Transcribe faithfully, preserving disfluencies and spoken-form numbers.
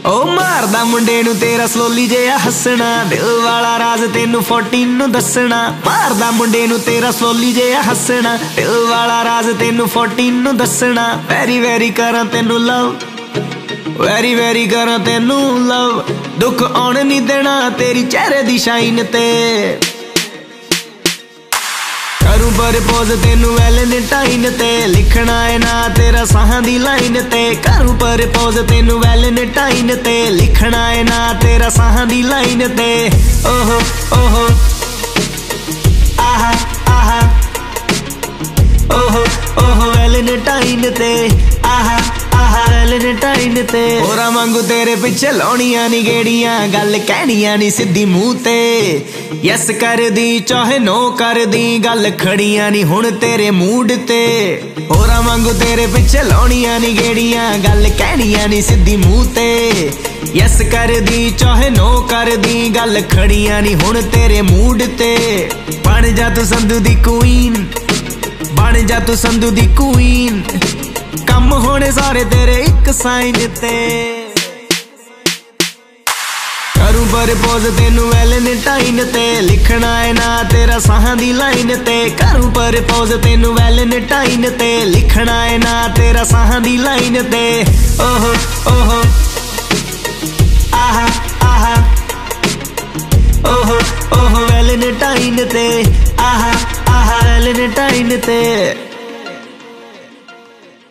ओ मारदा मुंडे नू तेरा स्लोली जिहा हसना, दिल वाला राज तेनू फोर्टीन नू दसना। मारदा मुंडे नू तेरा स्लोली जिहा हसना, दिल वाला राज तेनू फोर्टीन नू दसना। वैरी वैरी करां तेनू लव, वैरी वैरी करां तेनू लव, दुख आउण नहीं देना तेरी चेहरे दी शाइन ते। करूं प्रपोज तेनू वैलेंटाइन ते, लिखना है ना तेरा साहां दी लाइन ते। करूं प्रपोज तेनू वैलेंटाइन ते, लिखना है ना तेरा साहां दी लाइन ते। ओहो ओहो आहा आहा, ओहो ओहो वैलेंटाइन ते, आहा आहा वैलेंटाइन ते। होरा वांगू तेरे पिछे लाउणियां नी गेड़ियां, गल कहणियां नी सिद्धी मूंह ते। यस कर दी चाहे नो कर दी, गल खड़ियां नी हुण तेरे मूड ते। होरा वांगू तेरे पिछे लाउणियां नी गेड़ियां, गल कहणियां नी सिद्धी मूंह ते। यस कर दी चाहे नो कर दी, गल खड़ियां नी हुण तेरे मूड ते। बन जा तू संधू दी क्वीन, बन जा तू संधू दी क्वीन, कम होने सारे तेरे एक साइन ते। करूं प्रपोज तेनू वैलेंटाइन ते, लिखना है ना तेरा साहां दी लाइन ते। करूं प्रपोज तेनू वैलेंटाइन ते, लिखना है ना तेरा साहां दी लाइन ते। ओहो ओहो आहा आहा, ओहो ओहो वैलेंटाइन ते, आहा आहा वैलेंटाइन ते।